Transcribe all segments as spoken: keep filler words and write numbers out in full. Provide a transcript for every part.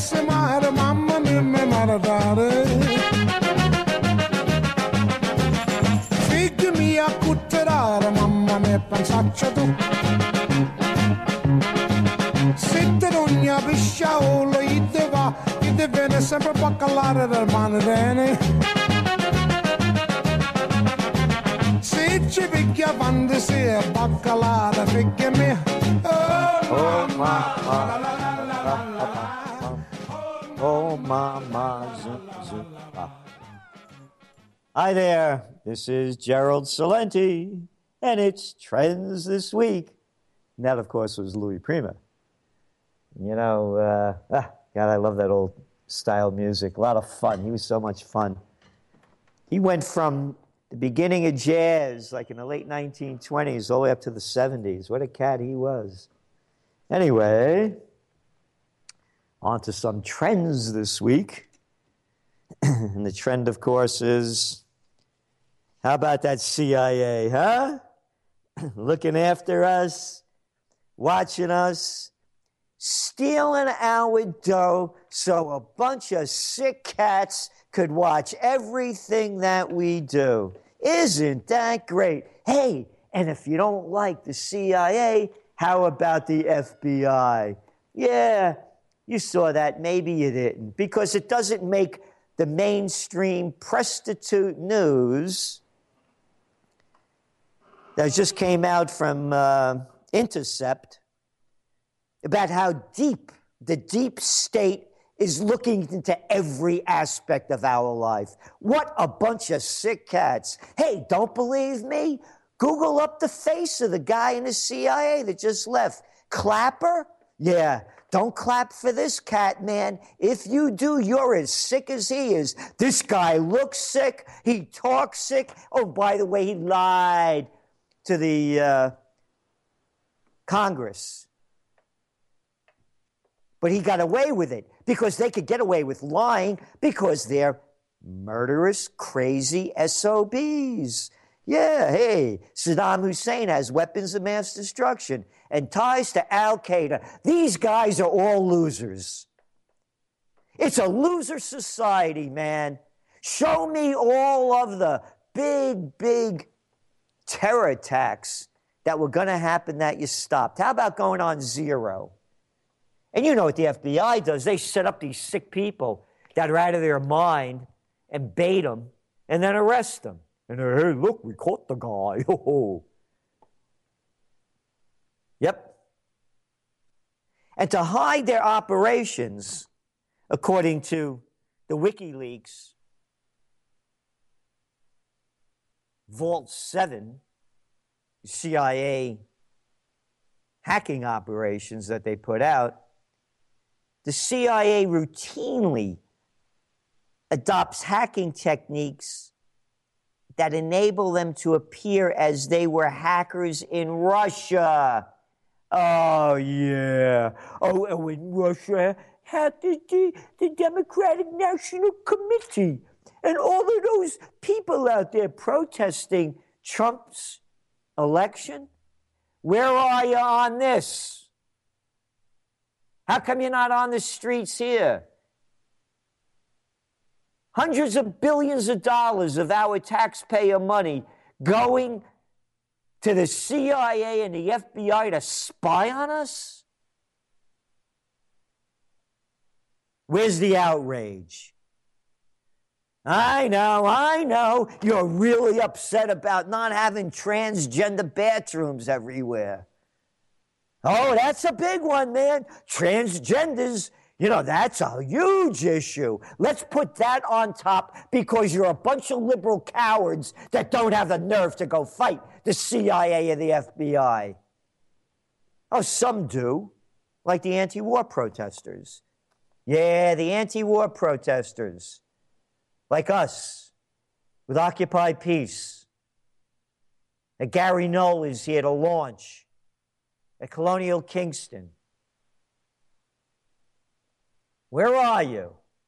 se mare, mamma mia, mi maradare. Figli mia a cutterare, mamma mia, pensaccia tu. Se te non ha pisciaolo, gli te va, gli te viene sempre a baccalare del manrene. Se ci picchia fantasia, baccalare, figli mia. Oh, mamma. Oh, mama, zoom, zoom, ah. Hi there, this is Gerald Salenti, and it's Trends This Week. And that, of course, was Louis Prima. You know, uh, ah, God, I love that old style music. A lot of fun. He was so much fun. He went from the beginning of jazz, like in the late nineteen twenties, all the way up to the seventies. What a cat he was. Anyway, on to some trends this week. And the trend, of course, is, how about that C I A, huh? Looking after us, watching us, stealing our dough so a bunch of sick cats could watch everything that we do. Isn't that great? Hey, and if you don't like the C I A, how about the F B I? Yeah, you saw that. Maybe you didn't, because it doesn't make the mainstream prostitute news. That just came out from uh, Intercept about how deep the deep state is looking into every aspect of our life. What a bunch of sick cats. Hey, don't believe me? Google up the face of the guy in the C I A that just left. Clapper? Yeah. Don't clap for this cat, man. If you do, you're as sick as he is. This guy looks sick. He talks sick. Oh, by the way, he lied to the uh, Congress. But he got away with it because they could get away with lying because they're murderous, crazy S O Bs. Yeah, hey, Saddam Hussein has weapons of mass destruction and ties to Al-Qaeda. These guys are all losers. It's a loser society, man. Show me all of the big, big terror attacks that were going to happen that you stopped. How about going on zero? And you know what the F B I does. They set up these sick people that are out of their mind and bait them and then arrest them. And they're, hey, look, we caught the guy. Yep. And to hide their operations, according to the WikiLeaks Vault seven, C I A hacking operations that they put out, the C I A routinely adopts hacking techniques that enable them to appear as they were hackers in Russia. Oh, yeah. Oh, oh in Russia, hacked the, the Democratic National Committee and all of those people out there protesting Trump's election. Where are you on this? How come you're not on the streets here? Hundreds of billions of dollars of our taxpayer money going to the C I A and the F B I to spy on us? Where's the outrage? I know, I know. You're really upset about not having transgender bathrooms everywhere. Oh, that's a big one, man. Transgenders. You know, that's a huge issue. Let's put that on top because you're a bunch of liberal cowards that don't have the nerve to go fight the C I A and the F B I. Oh, some do, like the anti-war protesters. Yeah, the anti-war protesters, like us, with Occupy Peace. And Gary Knoll is here to launch at Colonial Kingston. Where are you?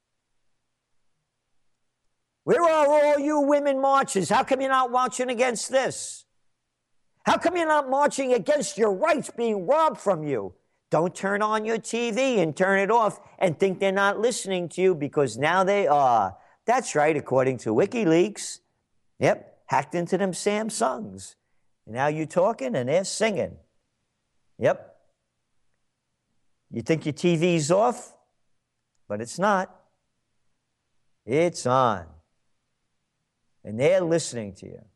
Where are all you women marchers? How come you're not marching against this? How come you're not marching against your rights being robbed from you? Don't turn on your T V and turn it off and think they're not listening to you, because now they are. That's right, according to WikiLeaks. Yep, hacked into them Samsungs. And now you're talking and they're singing. Yep. You think your T V's off, but it's not. It's on. And they're listening to you.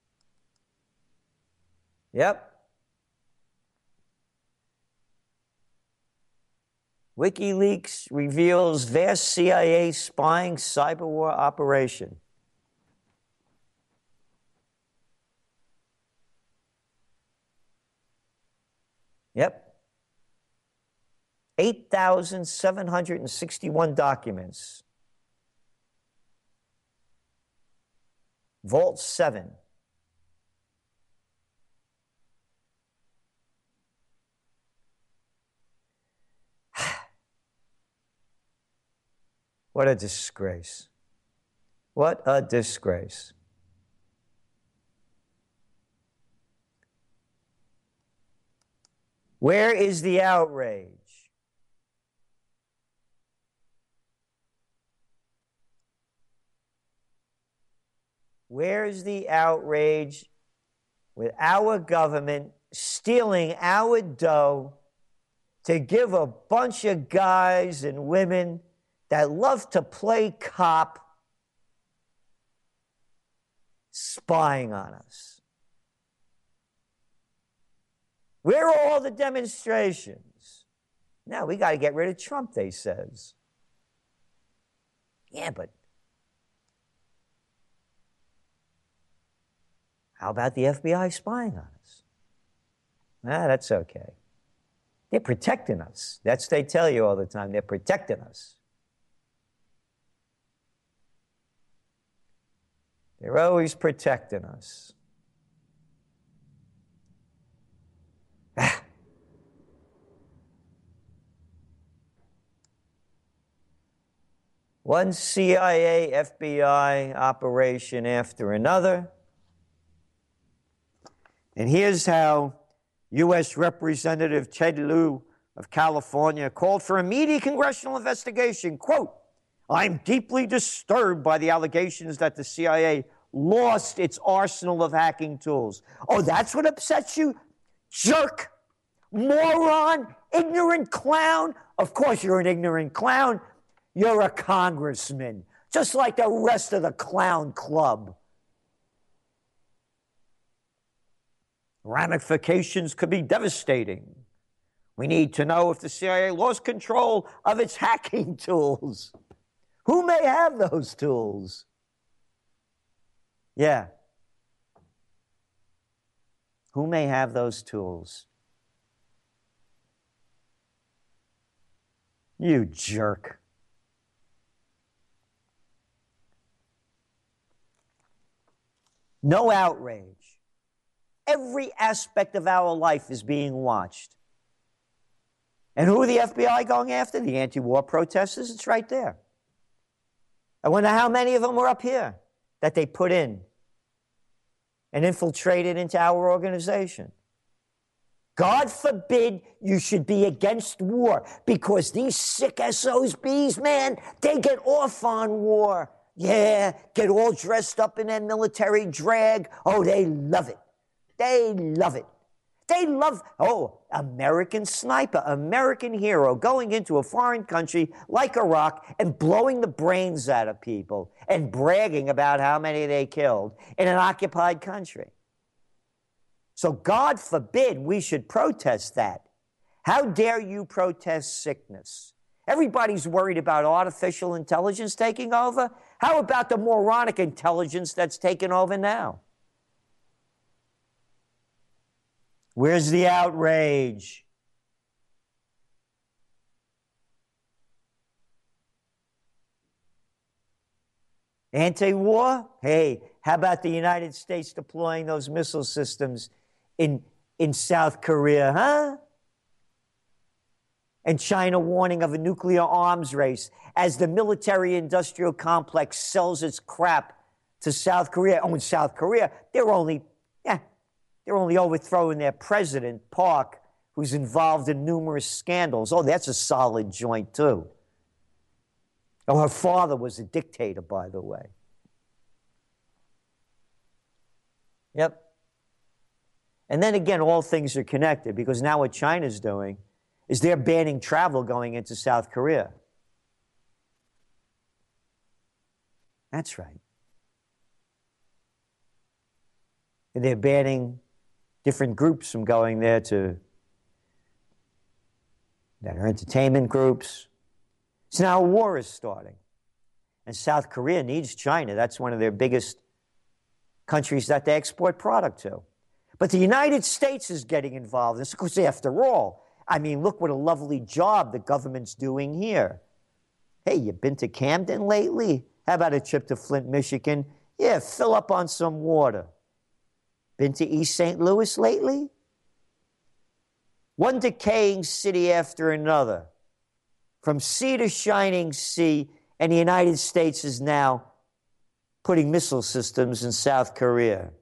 Yep. WikiLeaks reveals vast C I A spying cyber war operation. Yep. eight thousand seven hundred sixty-one documents. Vault seven. What a disgrace. What a disgrace. Where is the outrage? Where is the outrage with our government stealing our dough to give a bunch of guys and women that love to play cop spying on us? Where are all the demonstrations? Now we got to get rid of Trump, they says. Yeah, but how about the F B I spying on us? Ah, that's okay. They're protecting us. That's what they tell you all the time. They're protecting us. They're always protecting us. Ah. One C I A, F B I operation after another. And here's how U S Representative Ted Lieu of California called for immediate congressional investigation. Quote, I'm deeply disturbed by the allegations that the C I A lost its arsenal of hacking tools. Oh, that's what upsets you? Jerk, moron, ignorant clown. Of course you're an ignorant clown. You're a congressman, just like the rest of the clown club. Ramifications could be devastating. We need to know if the C I A lost control of its hacking tools. Who may have those tools? Yeah. Who may have those tools? You jerk. No outrage. Every aspect of our life is being watched. And who are the F B I going after? The anti-war protesters. It's right there. I wonder how many of them were up here that they put in and infiltrated into our organization. God forbid you should be against war, because these sick S O Bs, man, they get off on war. Yeah, get all dressed up in their military drag. Oh, they love it. They love it. They love, oh, American sniper, American hero going into a foreign country like Iraq and blowing the brains out of people and bragging about how many they killed in an occupied country. So God forbid we should protest that. How dare you protest sickness? Everybody's worried about artificial intelligence taking over. How about the moronic intelligence that's taken over now? Where's the outrage? Anti-war? Hey, how about the United States deploying those missile systems in, in South Korea, huh? And China warning of a nuclear arms race as the military-industrial complex sells its crap to South Korea. Oh, in South Korea, they're only, yeah, they're only overthrowing their president, Park, who's involved in numerous scandals. Oh, that's a solid joint, too. Oh, her father was a dictator, by the way. Yep. And then again, all things are connected, because now what China's doing is they're banning travel going into South Korea. That's right. And they're banning different groups from going there to, that are entertainment groups. So now a war is starting. And South Korea needs China. That's one of their biggest countries that they export product to. But the United States is getting involved in this, because after all, I mean, look what a lovely job the government's doing here. Hey, you been to Camden lately? How about a trip to Flint, Michigan? Yeah, fill up on some water. Been to East Saint Louis lately? One decaying city after another. From sea to shining sea, and the United States is now putting missile systems in South Korea.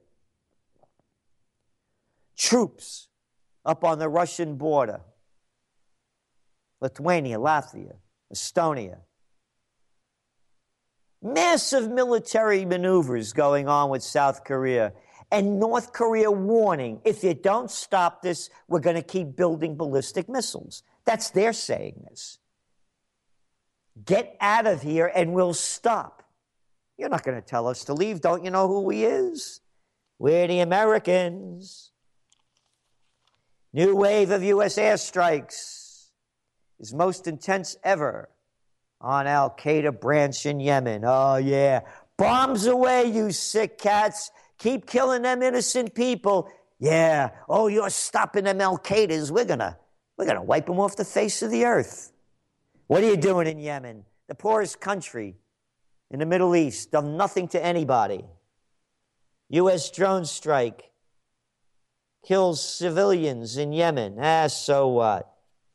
Troops up on the Russian border. Lithuania, Latvia, Estonia. Massive military maneuvers going on with South Korea. And North Korea warning, if you don't stop this, we're going to keep building ballistic missiles. That's their saying this. Get out of here and we'll stop. You're not going to tell us to leave. Don't you know who he is? We're the Americans. New wave of U S airstrikes is most intense ever on Al-Qaeda branch in Yemen. Oh, yeah. Bombs away, you sick cats. Keep killing them innocent people. Yeah. Oh, you're stopping them Al-Qaedas. We're going to we're gonna wipe them off the face of the earth. What are you doing in Yemen? The poorest country in the Middle East, done nothing to anybody. U S drone strike kills civilians in Yemen. Ah, so what?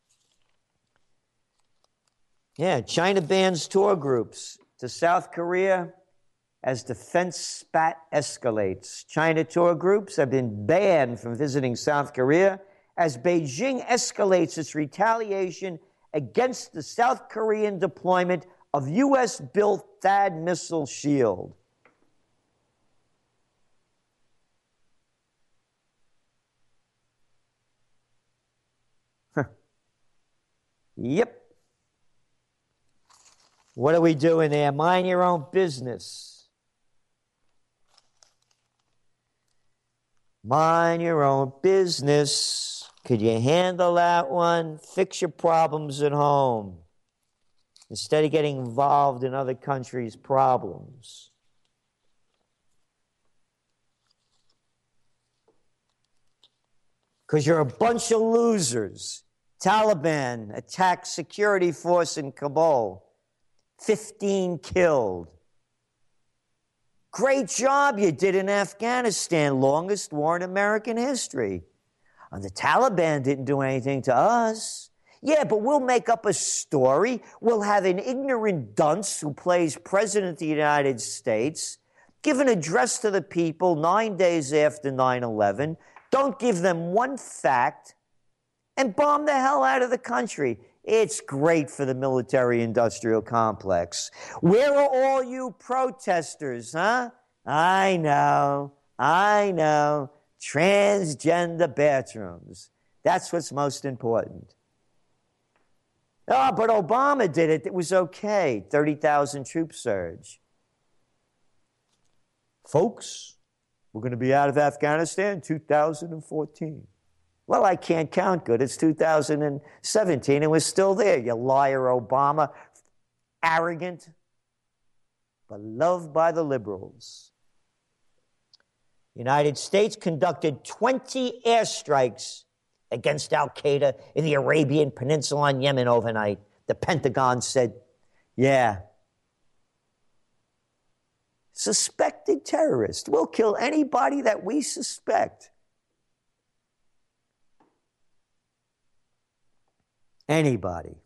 Yeah, China bans tour groups to South Korea as defense spat escalates. China tour groups have been banned from visiting South Korea as Beijing escalates its retaliation against the South Korean deployment of U S-built THAAD missile shield. Huh. Yep. What are we doing there? Mind your own business. Mind your own business. Could you handle that one? Fix your problems at home instead of getting involved in other countries' problems. Because you're a bunch of losers. Taliban attacked security force in Kabul. fifteen killed. Great job you did in Afghanistan, longest war in American history. And the Taliban didn't do anything to us. Yeah, but we'll make up a story. We'll have an ignorant dunce who plays President of the United States give an address to the people nine days after nine eleven. Don't give them one fact and bomb the hell out of the country. It's great for the military-industrial complex. Where are all you protesters, huh? I know, I know. Transgender bathrooms. That's what's most important. Oh, but Obama did it. It was okay. thirty thousand troop surge. Folks, we're going to be out of Afghanistan in two thousand fourteen. Well, I can't count good. It's two thousand seventeen and we're still there, you liar, Obama. Arrogant, but loved by the liberals. United States conducted twenty airstrikes against Al-Qaeda in the Arabian Peninsula and Yemen overnight. The Pentagon said, yeah. Suspected terrorist. We'll kill anybody that we suspect. Anybody.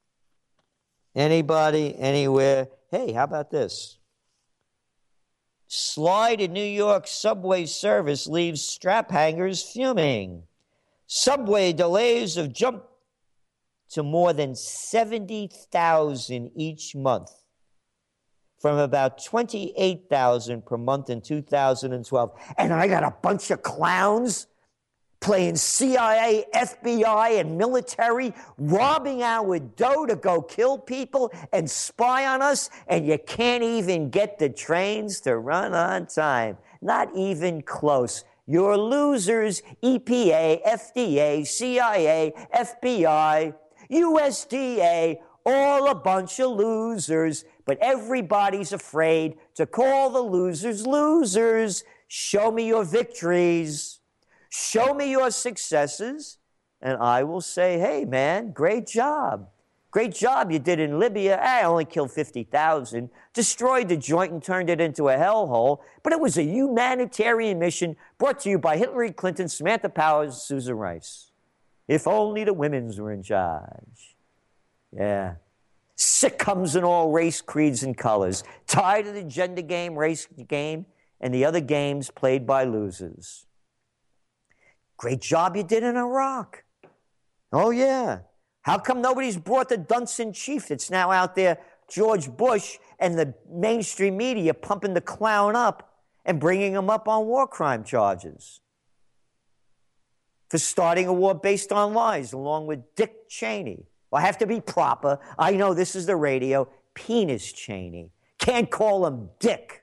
Anybody, anywhere. Hey, how about this? Slide in New York subway service leaves strap hangers fuming. Subway delays have jumped to more than seventy thousand each month, from about twenty-eight thousand per month in two thousand twelve. And I got a bunch of clowns playing C I A, F B I, and military, robbing our dough to go kill people and spy on us, and you can't even get the trains to run on time. Not even close. You're losers, E P A, F D A, C I A, F B I, U S D A, all a bunch of losers, but everybody's afraid to call the losers losers. Show me your victories. Show me your successes, and I will say, hey, man, great job. Great job you did in Libya. I only killed fifty thousand, destroyed the joint and turned it into a hellhole, but it was a humanitarian mission brought to you by Hillary Clinton, Samantha Powers, Susan Rice. If only the women's were in charge. Yeah. Sitcoms in all race, creeds, and colors. Tired of the gender game, race game, and the other games played by losers. Great job you did in Iraq. Oh, yeah. How come nobody's brought the dunce in chief that's now out there, George Bush, and the mainstream media pumping the clown up and bringing him up on war crime charges for starting a war based on lies, along with Dick Cheney? Well, I have to be proper. I know this is the radio. Penis Cheney. Can't call him Dick.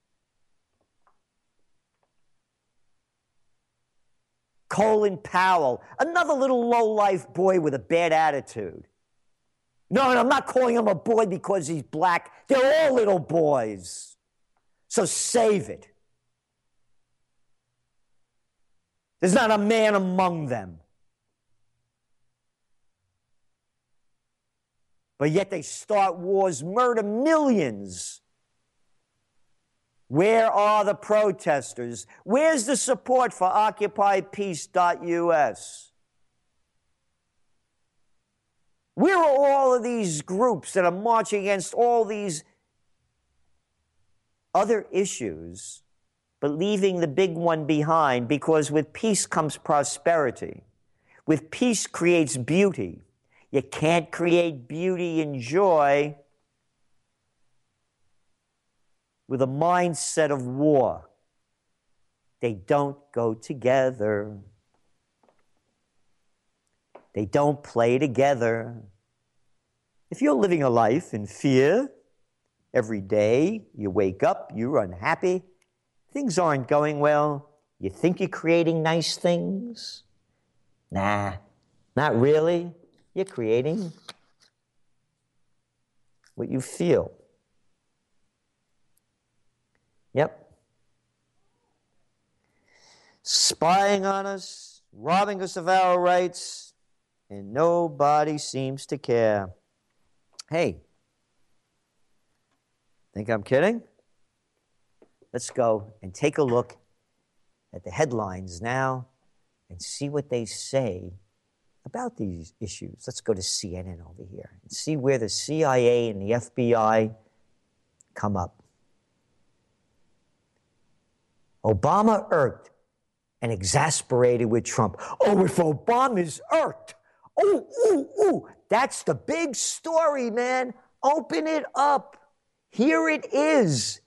Colin Powell, another little low-life boy with a bad attitude. No, and I'm not calling him a boy because he's black. They're all little boys. So save it. There's not a man among them. But yet they start wars, murder millions. Where are the protesters? Where's the support for Occupy Peace dot U S? Where are all of these groups that are marching against all these other issues, but leaving the big one behind? Because with peace comes prosperity. With peace creates beauty. You can't create beauty and joy with a mindset of war. They don't go together. They don't play together. If you're living a life in fear, every day you wake up, you're unhappy, things aren't going well, you think you're creating nice things? Nah, not really. You're creating what you feel. Yep. Spying on us, robbing us of our rights, and nobody seems to care. Hey, think I'm kidding? Let's go and take a look at the headlines now and see what they say about these issues. Let's go to C N N over here and see where the C I A and the F B I come up. Obama irked and exasperated with Trump. Oh, if Obama's irked. Oh, ooh, ooh. That's the big story, man. Open it up. Here it is.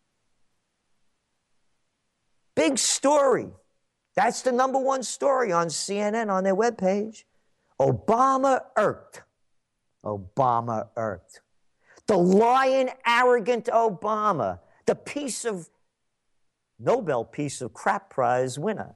Big story. That's the number one story on C N N on their webpage. Obama irked. Obama irked. The lying, arrogant Obama, the piece of Nobel Peace of Crap Prize winner,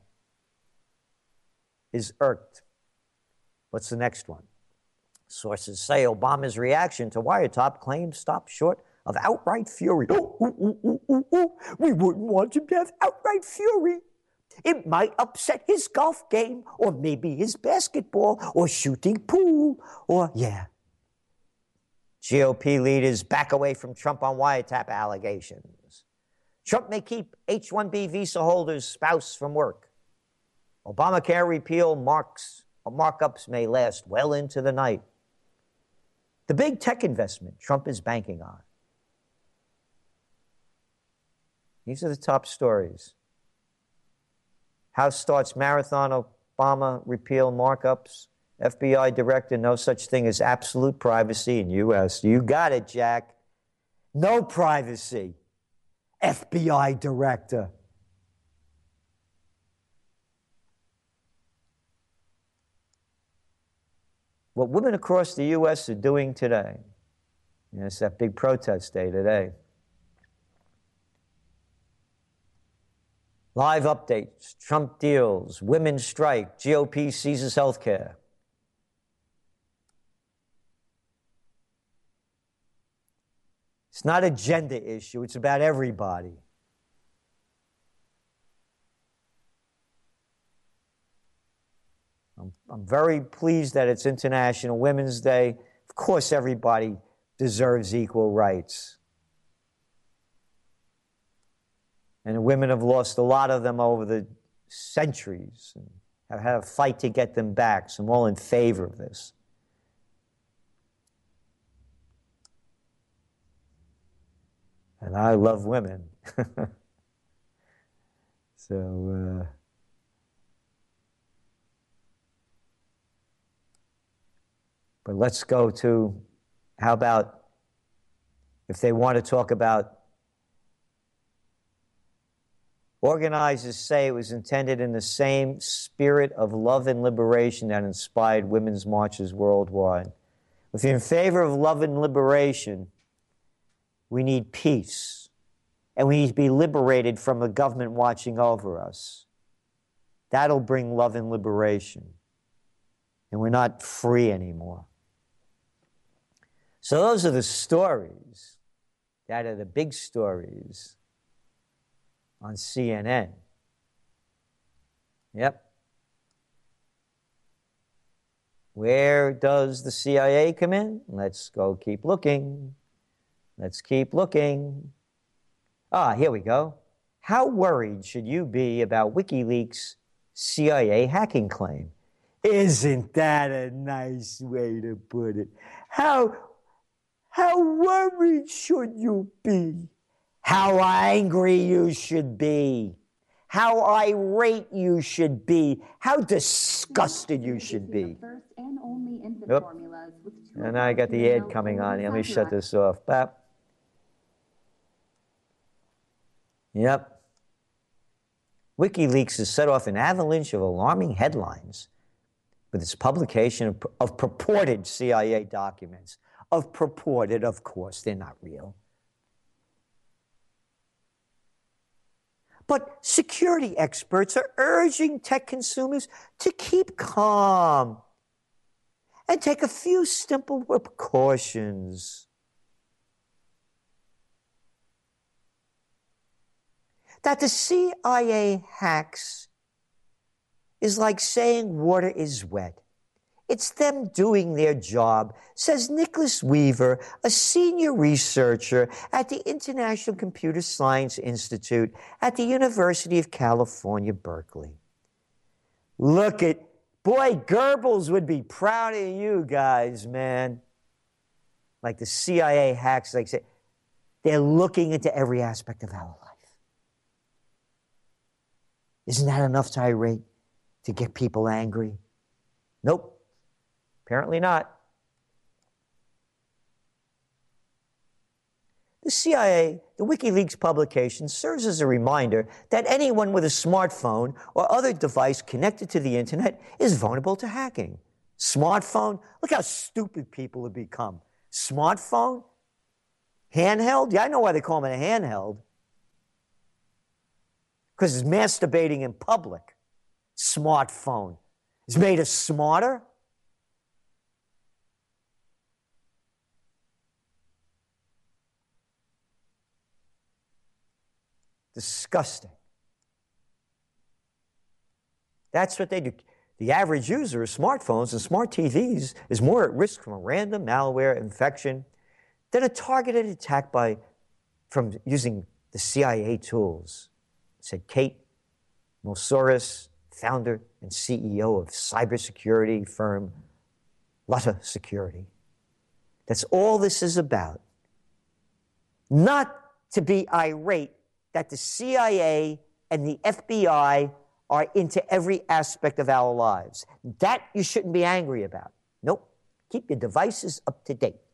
is irked. What's the next one? Sources say Obama's reaction to wiretap claims stopped short of outright fury. Oh, ooh, ooh, ooh, ooh, ooh. We wouldn't want him to have outright fury. It might upset his golf game, or maybe his basketball, or shooting pool, or, yeah. G O P leaders back away from Trump on wiretap allegations. Trump may keep H one B visa holders' spouse from work. Obamacare repeal marks, markups may last well into the night. The big tech investment Trump is banking on. These are the top stories. House starts marathon Obama repeal markups. F B I director, no such thing as absolute privacy in U S. You got it, Jack. No privacy. F B I director. What women across the U S are doing today. You know, it's that big protest day today. Live updates, Trump deals, women strike, G O P seizes health care. It's not a gender issue, it's about everybody. I'm, I'm very pleased that it's International Women's Day. Of course, everybody deserves equal rights. And women have lost a lot of them over the centuries and have had a fight to get them back. So I'm all in favor of this. And I love women. so, uh, but let's go to, how about if they want to talk about, organizers say it was intended in the same spirit of love and liberation that inspired women's marches worldwide. If you're in favor of love and liberation, we need peace, and we need to be liberated from the government watching over us. That'll bring love and liberation, and we're not free anymore. So those are the stories. That are the big stories on C N N. Yep. Where does the C I A come in? Let's go keep looking. Let's keep looking. Ah, here we go. How worried should you be about WikiLeaks' C I A hacking claim? Isn't that a nice way to put it? How, how worried should you be? How angry you should be. How irate you should be. How disgusted you should be. Yep. And I got the ad coming on. Let me shut this off. Bap. Yep. WikiLeaks has set off an avalanche of alarming headlines with its publication of, of purported C I A documents. Of purported, of course, they're not real. But security experts are urging tech consumers to keep calm and take a few simple precautions. That the C I A hacks is like saying water is wet. It's them doing their job, says Nicholas Weaver, a senior researcher at the International Computer Science Institute at the University of California, Berkeley. Look at, boy, Goebbels would be proud of you guys, man. Like the C I A hacks, like say, they're looking into every aspect of our life. Isn't that enough to irate, to get people angry? Nope. Apparently not. The C I A, the WikiLeaks publication, serves as a reminder that anyone with a smartphone or other device connected to the internet is vulnerable to hacking. Smartphone? Look how stupid people have become. Smartphone? Handheld? Yeah, I know why they call them a handheld. Because it's masturbating in public. Smartphone. It's made us smarter. Disgusting. That's what they do. The average user of smartphones and smart T Vs is more at risk from a random malware infection than a targeted attack by, from using the C I A tools, said Kate Moussouris, founder and C E O of cybersecurity firm Lutta Security. That's all this is about. Not to be irate that the C I A and the F B I are into every aspect of our lives. That you shouldn't be angry about. Nope. Keep your devices up to date.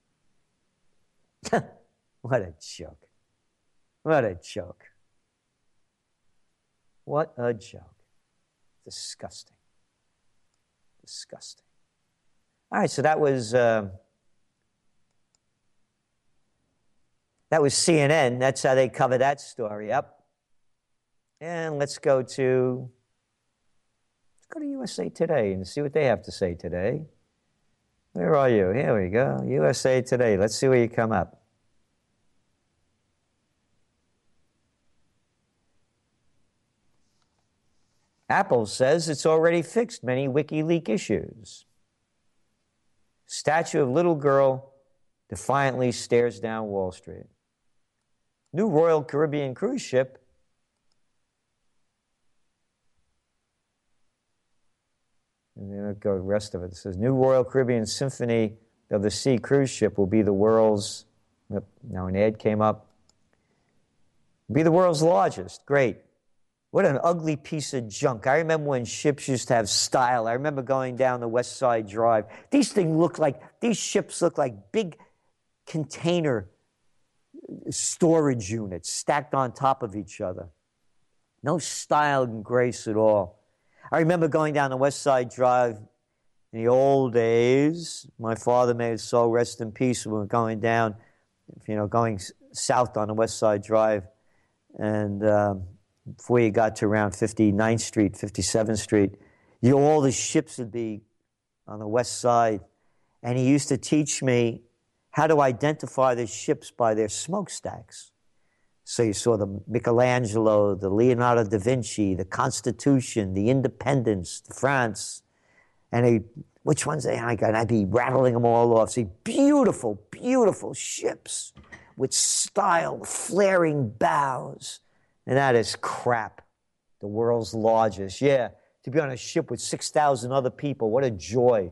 What a joke. What a joke. What a joke. Disgusting. Disgusting. All right, so that was uh, that was C N N. That's how they cover that story up. And let's go to let's go to U S A Today and see what they have to say today. Where are you? Here we go. U S A Today. Let's see where you come up. Apple says it's already fixed many WikiLeaks issues. Statue of little girl defiantly stares down Wall Street. New Royal Caribbean cruise ship and then let's go the rest of it. It says, New Royal Caribbean Symphony of the Sea cruise ship will be the world's, now an ad came up, be the world's largest. Great. What an ugly piece of junk. I remember when ships used to have style. I remember going down the West Side Drive. These things look like, these ships look like big container storage units stacked on top of each other. No style and grace at all. I remember going down the West Side Drive in the old days. My father, may his soul rest in peace, we were going down, you know, going south on the West Side Drive. And um, before you got to around fifty-ninth Street, fifty-seventh Street, you know, all the ships would be on the west side. And he used to teach me how to identify the ships by their smokestacks. So you saw the Michelangelo, the Leonardo da Vinci, the Constitution, the Independence, the France. And he, which ones they had? And I'd be rattling them all off. See, beautiful, beautiful ships with style, flaring bows. And that is crap. The world's largest. Yeah, to be on a ship with six thousand other people, what a joy.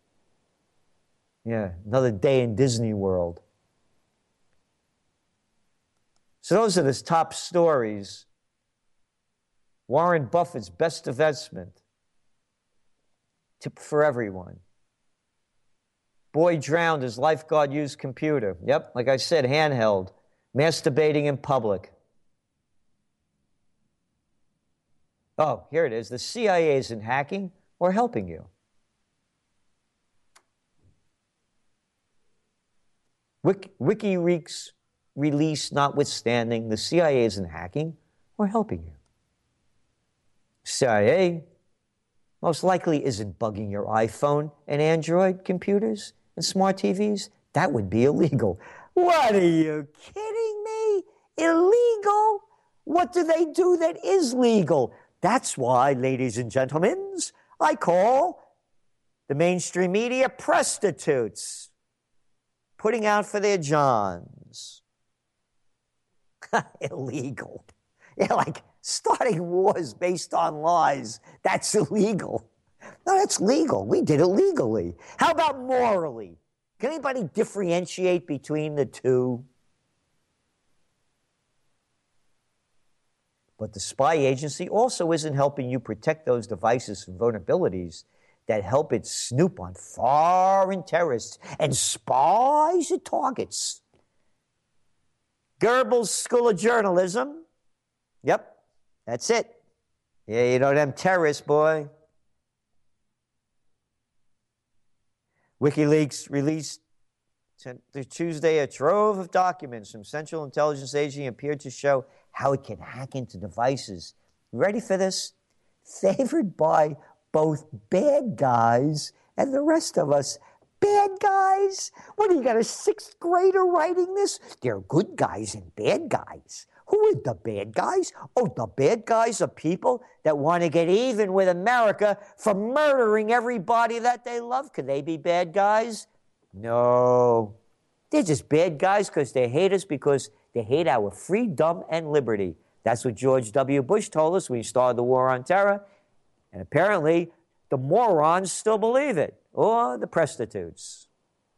Yeah, another day in Disney World. So those are the top stories. Warren Buffett's best investment. Tip for everyone. Boy drowned as lifeguard used computer. Yep, like I said, handheld. Masturbating in public. Oh, here it is. The C I A isn't hacking or helping you. Wiki, WikiLeaks release notwithstanding, the C I A isn't hacking or helping you. C I A most likely isn't bugging your iPhone and Android computers and smart T Vs. That would be illegal. What, are you kidding me? Illegal? What do they do that is legal? That's why, ladies and gentlemen, I call the mainstream media prostitutes, putting out for their johns. Illegal. Yeah, like starting wars based on lies. That's illegal. No, that's legal. We did it legally. How about morally? Can anybody differentiate between the two? But the spy agency also isn't helping you protect those devices from vulnerabilities that help it snoop on foreign terrorists and spies at targets. Goebbels School of Journalism. Yep, that's it. Yeah, you know them terrorists, boy. WikiLeaks released Tuesday a trove of documents from Central Intelligence Agency appeared to show how it can hack into devices. You ready for this? Favored by both bad guys and the rest of us. Bad guys? What, do you got a sixth grader writing this? There are good guys and bad guys. Who are the bad guys? Oh, the bad guys are people that want to get even with America for murdering everybody that they love. Could they be bad guys? No. They're just bad guys because they hate us because they hate our freedom and liberty. That's what George W. Bush told us when he started the war on terror. And apparently, the morons still believe it. Or the prostitutes.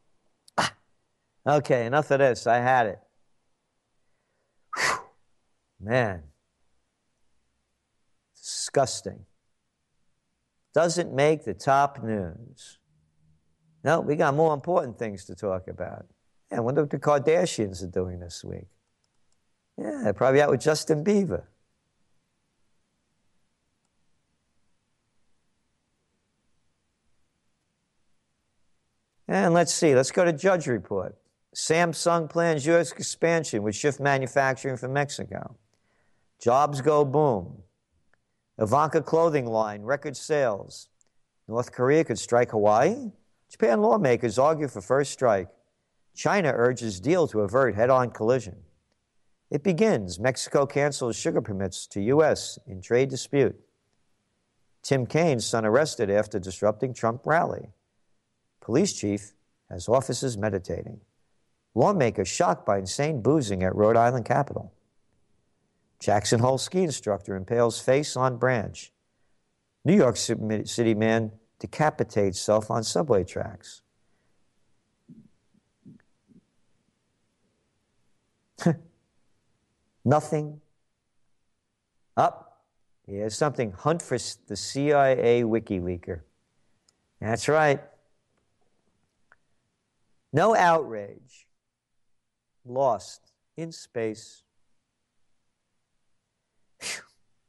Ah. Okay, enough of this. I had it. Whew. Man, disgusting. Doesn't make the top news. No, we got more important things to talk about. Yeah, I wonder what the Kardashians are doing this week. Yeah, they're probably out with Justin Bieber. And let's see, let's go to Judge Report. Samsung plans U S expansion would shift manufacturing from Mexico. Jobs go boom. Ivanka clothing line, record sales. North Korea could strike Hawaii. Japan lawmakers argue for first strike. China urges deal to avert head-on collision. It begins. Mexico cancels sugar permits to U S in trade dispute. Tim Kaine's son arrested after disrupting Trump rally. Police chief has officers meditating. Lawmaker shocked by insane boozing at Rhode Island Capitol. Jackson Hole ski instructor impales face on branch. New York City man decapitates self on subway tracks. Nothing. Up. Here's something. Hunt for the C I A WikiLeaker. That's right. No outrage. Lost in space. Whew.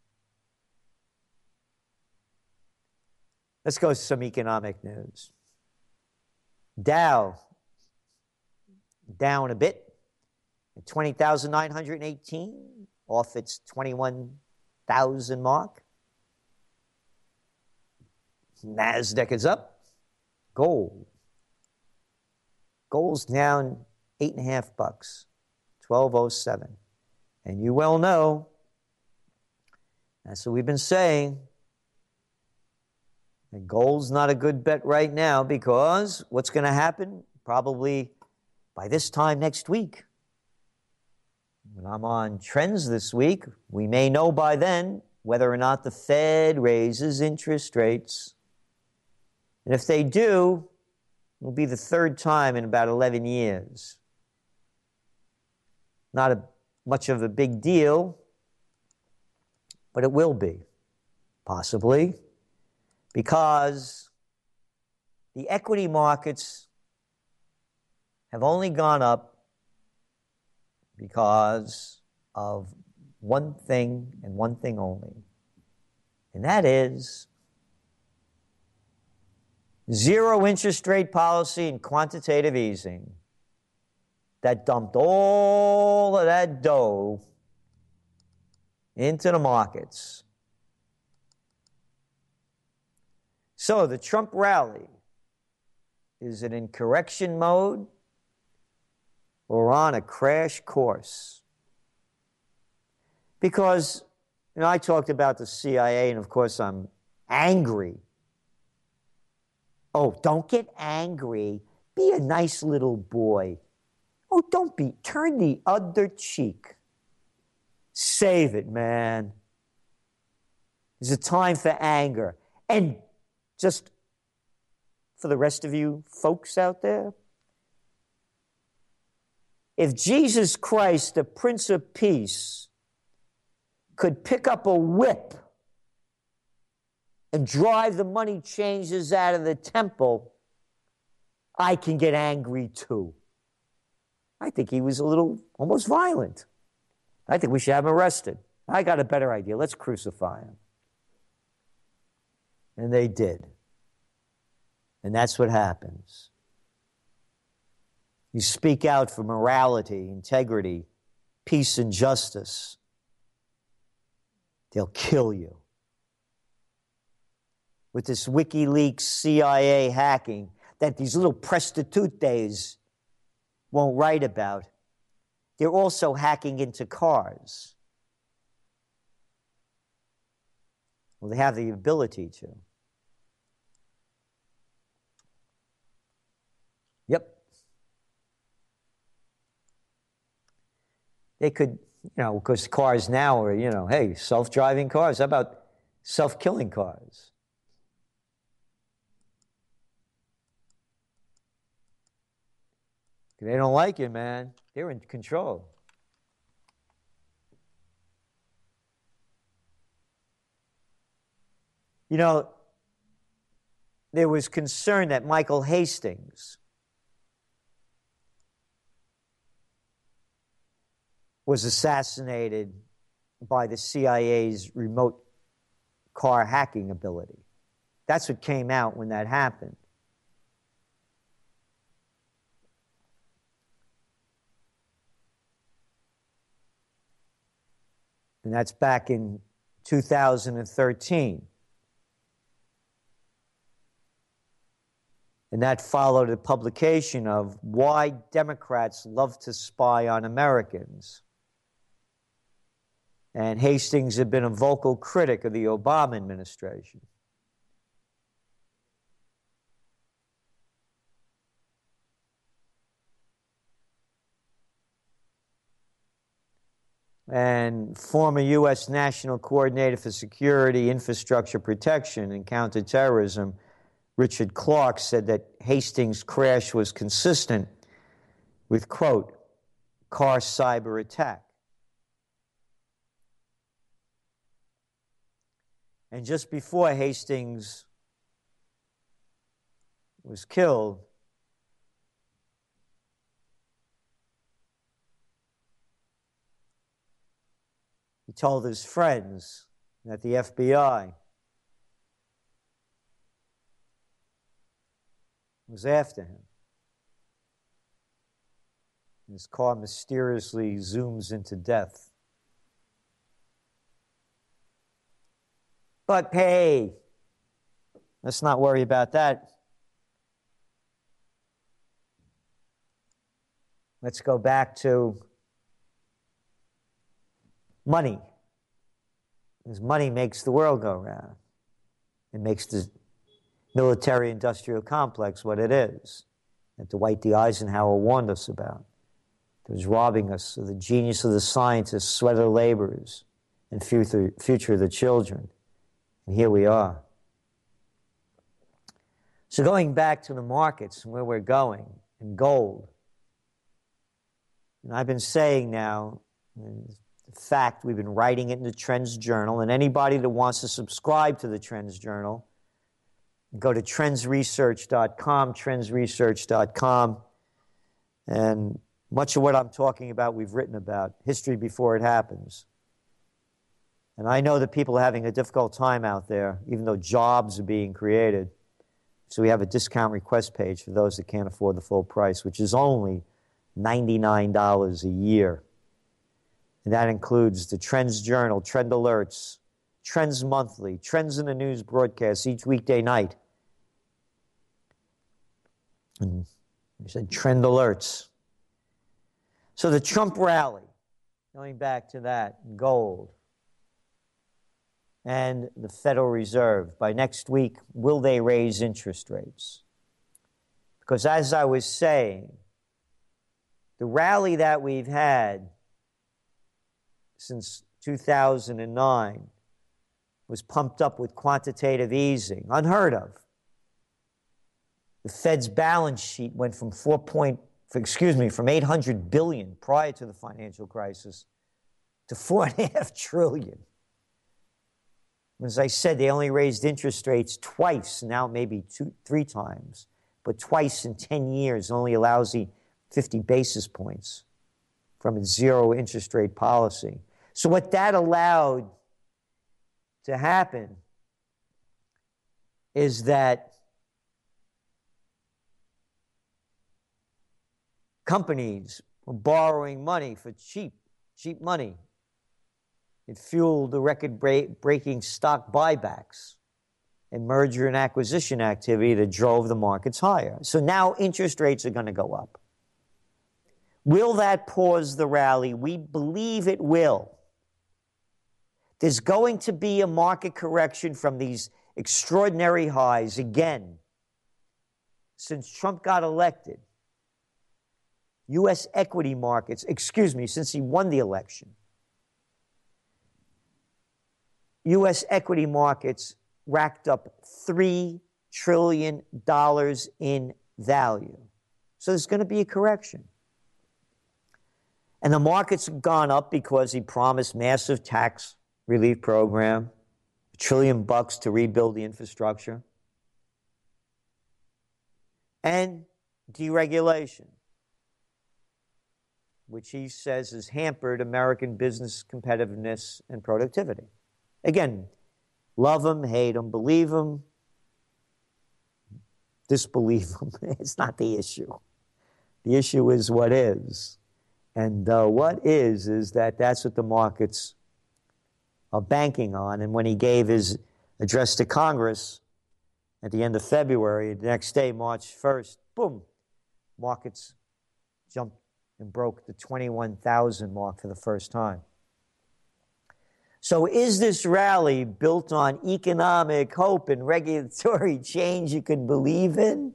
Let's go to some economic news. Dow down a bit at twenty thousand nine hundred eighteen, off its twenty-one thousand mark. NASDAQ is up. Gold. Gold's down eight and a half bucks, twelve oh seven. And you well know, that's what we've been saying. And gold's not a good bet right now because what's going to happen? Probably by this time next week. When I'm on Trends this week, we may know by then whether or not the Fed raises interest rates. And if they do, it'll be the third time in about eleven years. Not a, much of a big deal, but it will be, possibly, because the equity markets have only gone up because of one thing and one thing only, and that is zero interest rate policy and quantitative easing that dumped all of that dough into the markets. So the Trump rally, is it in correction mode or on a crash course? Because, you know, I talked about the C I A, and of course I'm angry. Oh, don't get angry. Be a nice little boy. Oh, don't be. Turn the other cheek. Save it, man. There's a time for anger. And just for the rest of you folks out there, if Jesus Christ, the Prince of Peace, could pick up a whip and drive the money changers out of the temple, I can get angry too. I think he was a little, almost violent. I think we should have him arrested. I got a better idea. Let's crucify him. And they did. And that's what happens. You speak out for morality, integrity, peace, and justice. They'll kill you. With this WikiLeaks C I A hacking that these little prostitutes won't write about, they're also hacking into cars. Well, they have the ability to. Yep. They could, you know, because cars now are, you know, hey, self-driving cars. How about self-killing cars? They don't like it, man. They're in control. You know, there was concern that Michael Hastings was assassinated by the C I A's remote car hacking ability. That's what came out when that happened. And that's back in two thousand thirteen. And that followed a publication of Why Democrats Love to Spy on Americans. And Hastings had been a vocal critic of the Obama administration. And former U S National Coordinator for Security, Infrastructure Protection, and Counterterrorism, Richard Clark, said that Hastings' crash was consistent with, quote, car cyber attack. And just before Hastings was killed, he told his friends that the F B I was after him. His car mysteriously zooms into death. But hey, let's not worry about that. Let's go back to money. Because money makes the world go round. It makes the military-industrial complex what it is, that Dwight D. Eisenhower warned us about. It was robbing us of the genius of the scientists, sweat of the laborers, and future, future of the children. And here we are. So going back to the markets and where we're going, and gold, and I've been saying now, in fact, we've been writing it in the Trends Journal, and anybody that wants to subscribe to the Trends Journal, go to trends research dot com, trends research dot com, and much of what I'm talking about we've written about, history before it happens. And I know that people are having a difficult time out there, even though jobs are being created. So we have a discount request page for those that can't afford the full price, which is only ninety-nine dollars a year. And that includes the Trends Journal, Trend Alerts, Trends Monthly, Trends in the News broadcasts each weekday night. And we said Trend Alerts. So the Trump rally, going back to that, gold, and the Federal Reserve. By next week, will they raise interest rates? Because as I was saying, the rally that we've had since two thousand nine was pumped up with quantitative easing, unheard of. The Fed's balance sheet went from four point, excuse me, from eight hundred billion prior to the financial crisis to four and a half trillion. As I said, they only raised interest rates twice, now maybe two, three times, but twice in ten years, only a lousy fifty basis points from its zero interest rate policy. So what that allowed to happen is that companies were borrowing money for cheap, cheap money. It fueled the record-breaking stock buybacks and merger and acquisition activity that drove the markets higher. So now interest rates are going to go up. Will that pause the rally? We believe it will. There's going to be a market correction from these extraordinary highs again. Since Trump got elected, U S equity markets, excuse me, since he won the election, U S equity markets racked up three trillion dollars in value. So there's going to be a correction. And the markets have gone up because he promised massive tax relief program, trillion bucks to rebuild the infrastructure, and deregulation, which he says has hampered American business competitiveness and productivity. Again, love him, hate him, believe him, disbelieve him. It's not the issue. The issue is what is. And uh, what is, is that that's what the markets are banking on. And when he gave his address to Congress at the end of February, the next day, March first, boom, markets jumped and broke the twenty-one thousand mark for the first time. So is this rally built on economic hope and regulatory change you can believe in?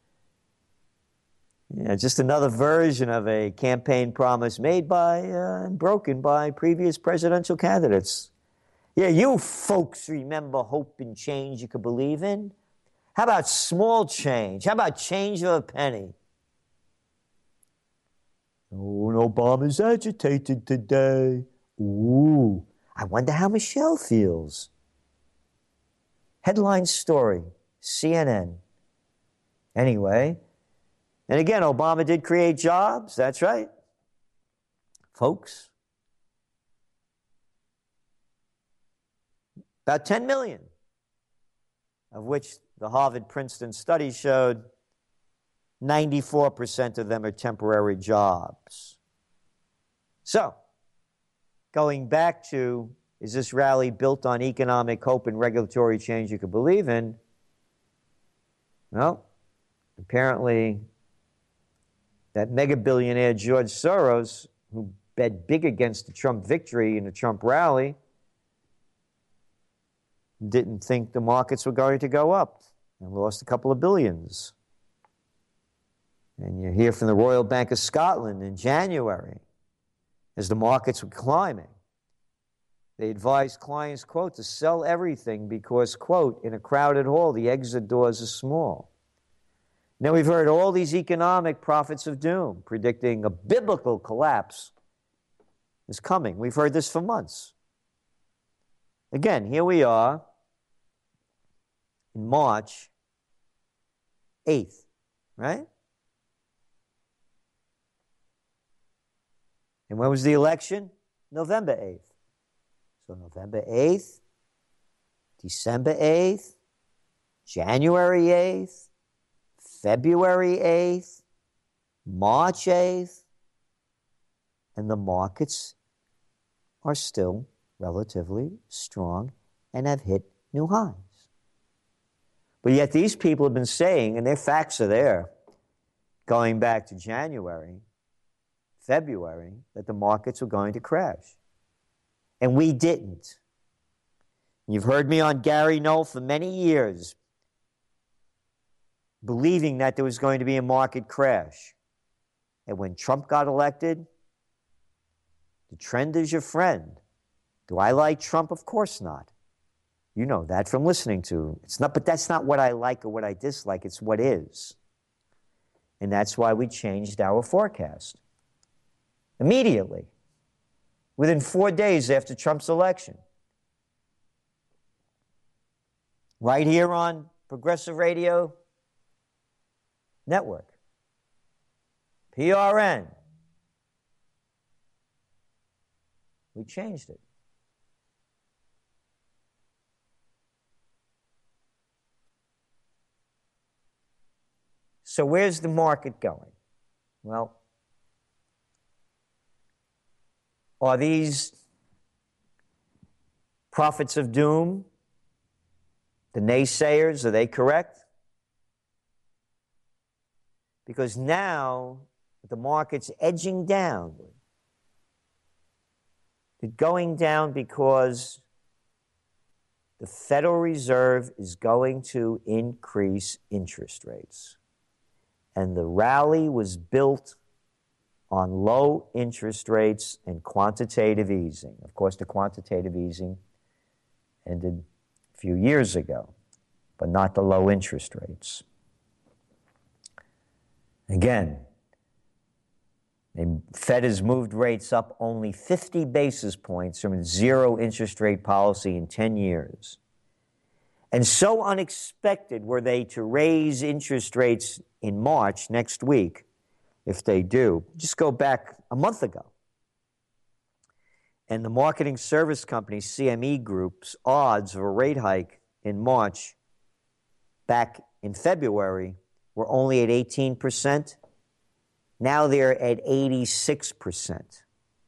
Yeah, just another version of a campaign promise made by uh, and broken by previous presidential candidates. Yeah, you folks remember hope and change you could believe in? How about small change? How about change of a penny? Oh, and Obama's agitated today. Ooh, I wonder how Michelle feels. Headline story, C N N. Anyway, and again, Obama did create jobs. That's right, folks. About ten million, of which the Harvard-Princeton study showed ninety-four percent of them are temporary jobs. So, going back to, is this rally built on economic hope and regulatory change you could believe in? Well, apparently that mega billionaire George Soros, who bet big against the Trump victory in the Trump rally, didn't think the markets were going to go up and lost a couple of billions. And you hear from the Royal Bank of Scotland in January, as the markets were climbing, they advised clients, quote, to sell everything because, quote, in a crowded hall, the exit doors are small. Now we've heard all these economic prophets of doom predicting a biblical collapse is coming. We've heard this for months. Again, here we are in March eighth, right? And when was the election? November eighth. So November eighth, December eighth, January eighth, February eighth, March eighth, and the markets are still relatively strong and have hit new highs. But yet these people have been saying, and their facts are there, going back to January, February, that the markets were going to crash. And we didn't. You've heard me on Gary Null for many years believing that there was going to be a market crash. And when Trump got elected, the trend is your friend. Do I like Trump? Of course not. You know that from listening to. It's not, but that's not what I like or what I dislike. It's what is. And that's why we changed our forecast. Immediately. Within four days after Trump's election. Right here on Progressive Radio Network. P R N. We changed it. So where's the market going? Well, are these prophets of doom, the naysayers, are they correct? Because now the market's edging down. It's going down because the Federal Reserve is going to increase interest rates. And the rally was built on low interest rates and quantitative easing. Of course, the quantitative easing ended a few years ago, but not the low interest rates. Again, the Fed has moved rates up only fifty basis points from its zero interest rate policy in ten years. And so unexpected were they to raise interest rates in March next week, if they do. Just go back a month ago. And the marketing service company C M E Group's odds of a rate hike in March back in February were only at eighteen percent. Now they're at eighty-six percent.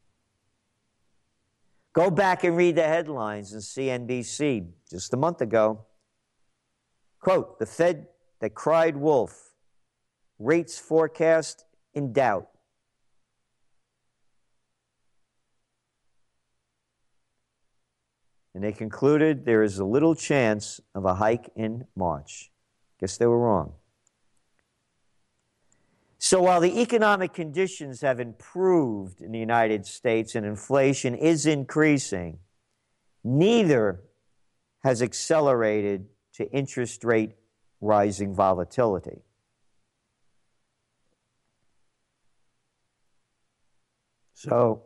Go back and read the headlines in C N B C just a month ago. Quote, the Fed that cried wolf, rates forecast in doubt. And they concluded there is a little chance of a hike in March. Guess they were wrong. So while the economic conditions have improved in the United States and inflation is increasing, neither has accelerated to interest rate rising volatility. So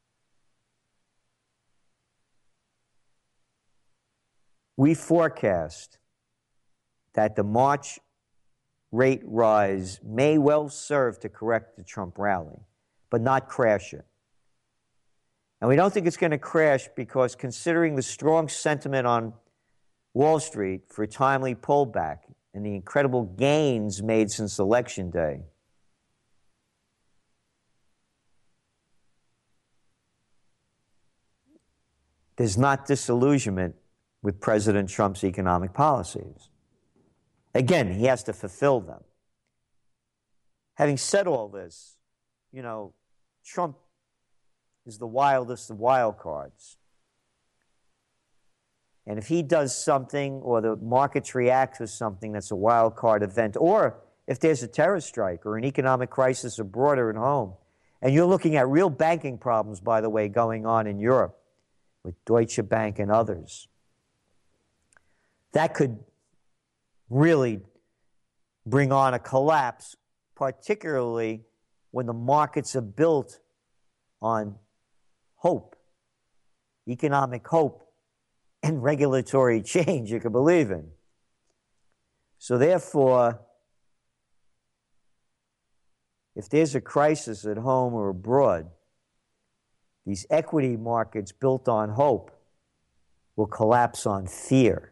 we forecast that the March rate rise may well serve to correct the Trump rally, but not crash it. And we don't think it's going to crash because, considering the strong sentiment on Wall Street for a timely pullback and the incredible gains made since Election Day, there's not disillusionment with President Trump's economic policies. Again, he has to fulfill them. Having said all this, you know, Trump is the wildest of wild cards. And if he does something, or the markets react to something that's a wild card event, or if there's a terror strike or an economic crisis abroad or at home, and you're looking at real banking problems, by the way, going on in Europe with Deutsche Bank and others, that could really bring on a collapse, particularly when the markets are built on hope, economic hope, and regulatory change you can believe in. So therefore, if there's a crisis at home or abroad, these equity markets built on hope will collapse on fear.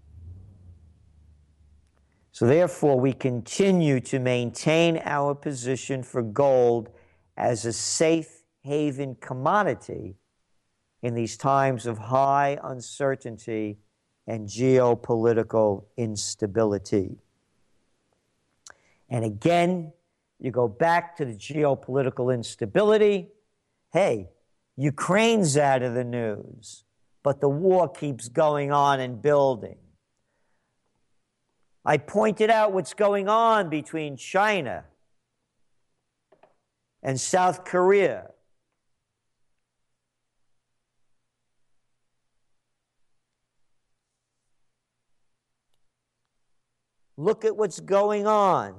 So therefore, we continue to maintain our position for gold as a safe haven commodity in these times of high uncertainty and geopolitical instability. And again, you go back to the geopolitical instability. Hey, Ukraine's out of the news, but the war keeps going on and building. I pointed out what's going on between China and South Korea. Look at what's going on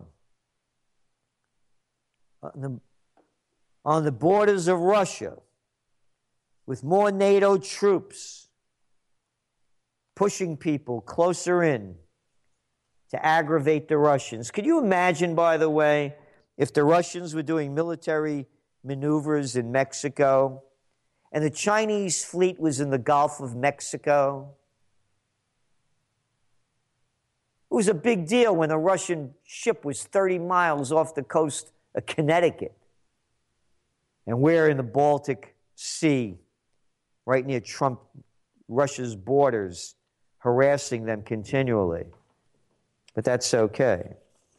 on the, on the borders of Russia with more NATO troops pushing people closer in to aggravate the Russians. Could you imagine, by the way, if the Russians were doing military maneuvers in Mexico and the Chinese fleet was in the Gulf of Mexico? It was a big deal when a Russian ship was thirty miles off the coast of Connecticut. And we're in the Baltic Sea, right near Trump, Russia's borders, harassing them continually. But that's okay.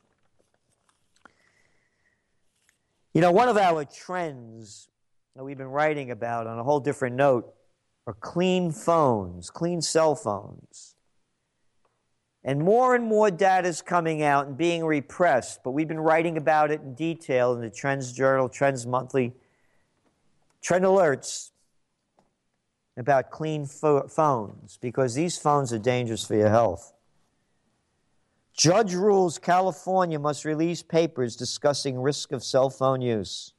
You know, one of our trends that we've been writing about on a whole different note are clean phones, clean cell phones. And more and more data is coming out and being repressed, but we've been writing about it in detail in the Trends Journal, Trends Monthly, Trend Alerts about clean fo- phones, because these phones are dangerous for your health. Judge rules California must release papers discussing risk of cell phone use.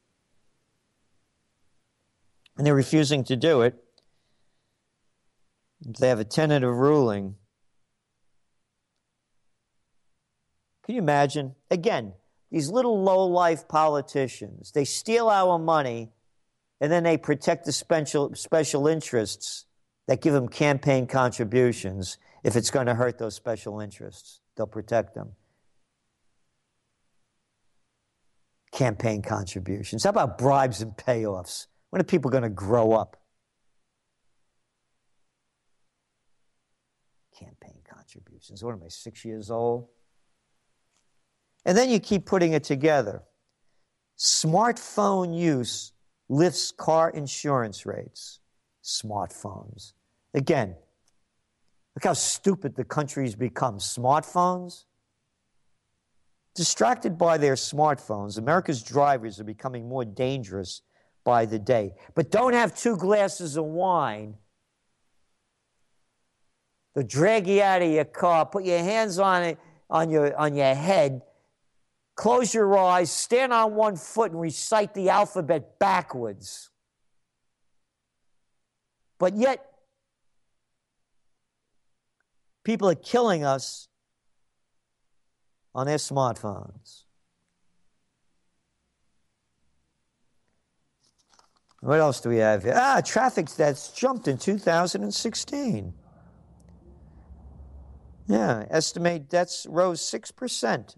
And they're refusing to do it. They have a tentative ruling Can you imagine? Again, these little low-life politicians, they steal our money, and then they protect the special, special interests that give them campaign contributions. If it's going to hurt those special interests, they'll protect them. Campaign contributions. How about bribes and payoffs? When are people going to grow up? Campaign contributions. What am I, six years old? And then you keep putting it together. Smartphone use lifts car insurance rates. Smartphones. Again, look how stupid the country's become. Smartphones? Distracted by their smartphones, America's drivers are becoming more dangerous by the day. But don't have two glasses of wine. They'll drag you out of your car, put your hands on it, on your, on your head, close your eyes, stand on one foot, and recite the alphabet backwards. But yet, people are killing us on their smartphones. What else do we have here? Ah, traffic deaths jumped in two thousand sixteen. Yeah, estimate deaths rose six percent.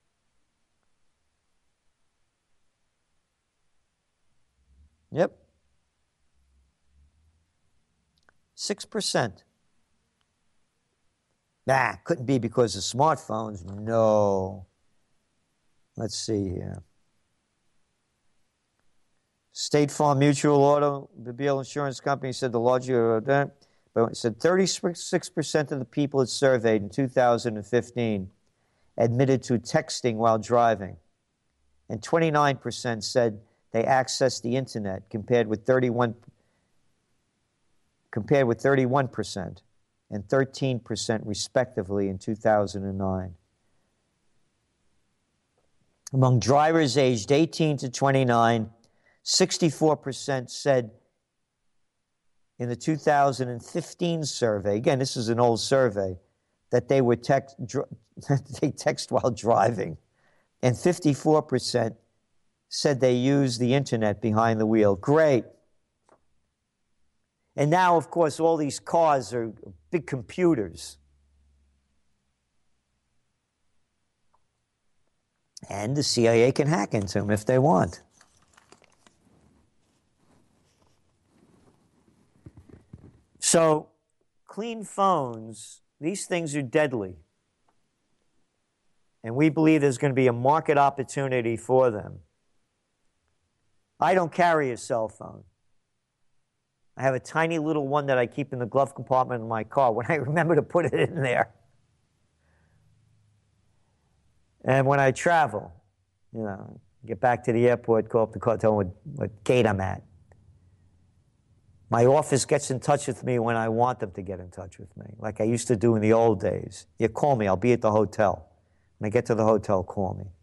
Yep. six percent. Nah, couldn't be because of smartphones. No. Let's see here. State Farm Mutual Automobile Insurance Company said the larger of that, but it said thirty-six percent of the people it surveyed in two thousand fifteen admitted to texting while driving, and twenty-nine percent said they accessed the internet, compared with thirty-one compared with thirty-one percent and thirteen percent respectively in two thousand nine. Among drivers aged eighteen to twenty-nine, sixty-four percent said in the two thousand fifteen survey, again, this is an old survey, that they would text, dr- they text while driving, and fifty-four percent said they used the internet behind the wheel. Great. And now, of course, all these cars are big computers. And the C I A can hack into them if they want. So, clean phones, these things are deadly. And we believe there's going to be a market opportunity for them. I don't carry a cell phone. I have a tiny little one that I keep in the glove compartment of my car when I remember to put it in there. And when I travel, you know, get back to the airport, call up the car, tell them what, what gate I'm at. My office gets in touch with me when I want them to get in touch with me, like I used to do in the old days. You call me, I'll be at the hotel. When I get to the hotel, call me.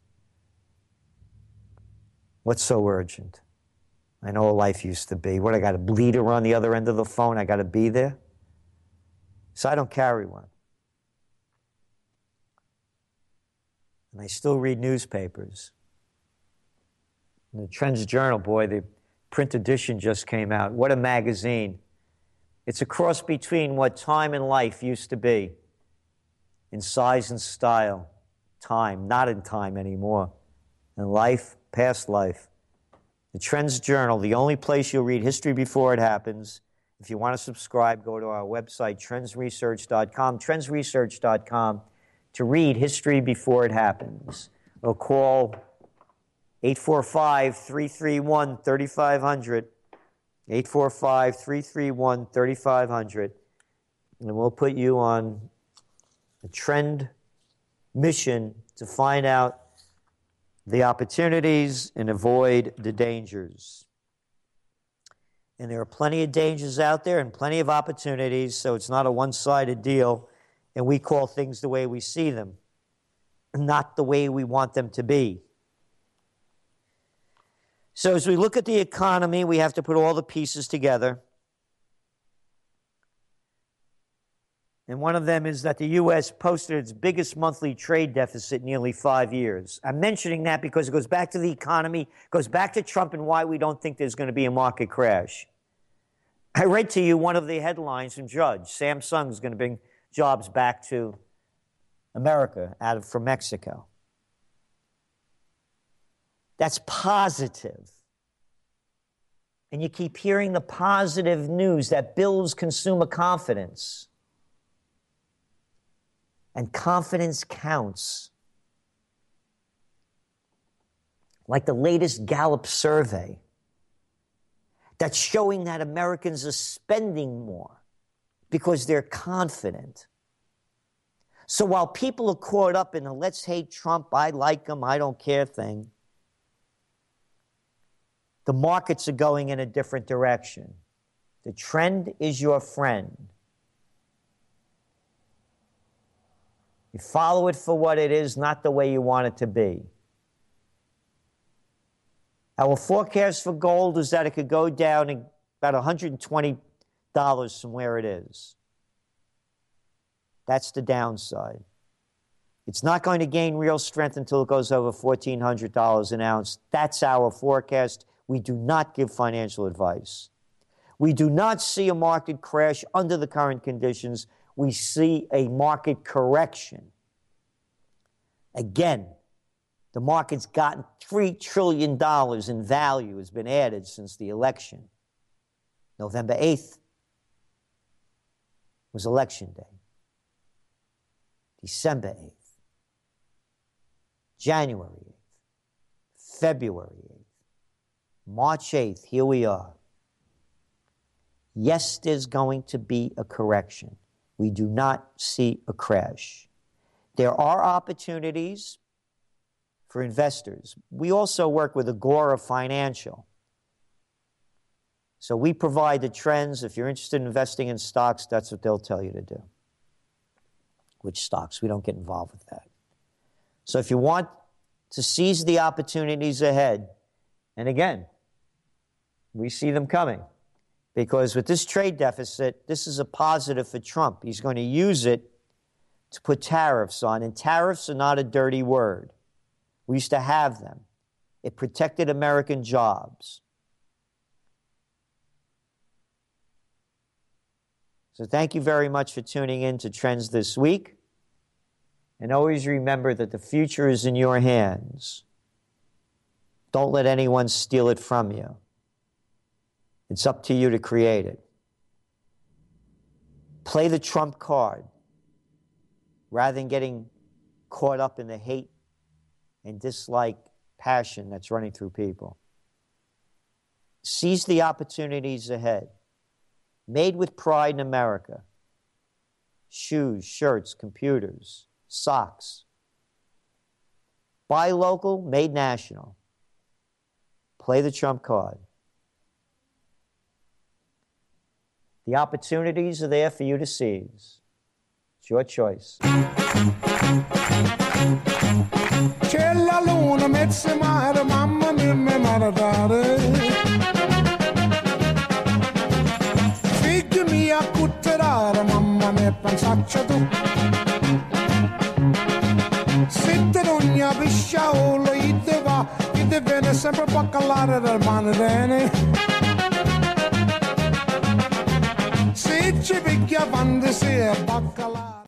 What's so urgent? I know life used to be. What, I got a bleeder on the other end of the phone? I got to be there? So I don't carry one. And I still read newspapers. And the Trends Journal, boy, the print edition just came out. What a magazine. It's a cross between what Time and Life used to be, in size and style. Time, not in Time anymore. And Life, past life. The Trends Journal, the only place you'll read history before it happens. If you want to subscribe, go to our website, trends research dot com, trends research dot com, to read history before it happens. Or call eight four five, three three one, three five zero zero, eight four five, three three one, three five zero zero, and we'll put you on a trend mission to find out the opportunities and avoid the dangers. And there are plenty of dangers out there and plenty of opportunities, so it's not a one-sided deal, and we call things the way we see them, not the way we want them to be. So as we look at the economy, we have to put all the pieces together. And one of them is that the U S posted its biggest monthly trade deficit in nearly five years. I'm mentioning that because it goes back to the economy, goes back to Trump and why we don't think there's going to be a market crash. I read to you one of the headlines from Judge. Samsung is going to bring jobs back to America out of from Mexico. That's positive. And you keep hearing the positive news that builds consumer confidence. And confidence counts. Like the latest Gallup survey that's showing that Americans are spending more because they're confident. So while people are caught up in a let's hate Trump, I like him, I don't care thing, the markets are going in a different direction. The trend is your friend. You follow it for what it is, not the way you want it to be. Our forecast for gold is that it could go down about one hundred twenty dollars from where it is. That's the downside. It's not going to gain real strength until it goes over fourteen hundred dollars an ounce. That's our forecast. We do not give financial advice. We do not see a market crash under the current conditions. We see a market correction. Again, the market's gotten three trillion dollars in value has been added since the election. November eighth was election day. December eighth. January eighth. February eighth. March eighth, here we are. Yes, there's going to be a correction. We do not see a crash. There are opportunities for investors. We also work with Agora Financial. So we provide the trends. If you're interested in investing in stocks, that's what they'll tell you to do. Which stocks? We don't get involved with that. So if you want to seize the opportunities ahead, and again, we see them coming. Because with this trade deficit, this is a positive for Trump. He's going to use it to put tariffs on. And tariffs are not a dirty word. We used to have them. It protected American jobs. So thank you very much for tuning in to Trends This Week. And always remember that the future is in your hands. Don't let anyone steal it from you. It's up to you to create it. Play the Trump card rather than getting caught up in the hate and dislike passion that's running through people. Seize the opportunities ahead. Made with pride in America. Shoes, shirts, computers, socks. Buy local, made national. Play the Trump card. The opportunities are there for you to seize. It's your choice. C'è la luna, mezza mare, mamma mia, mi maradare. Figli mia, cutterare, mamma mia, pensaccia tu. Se te non ne pisciaolo, gli te va, gli te viene sempre a bacalare del manedene. Se ci picchia quando si è baccalà.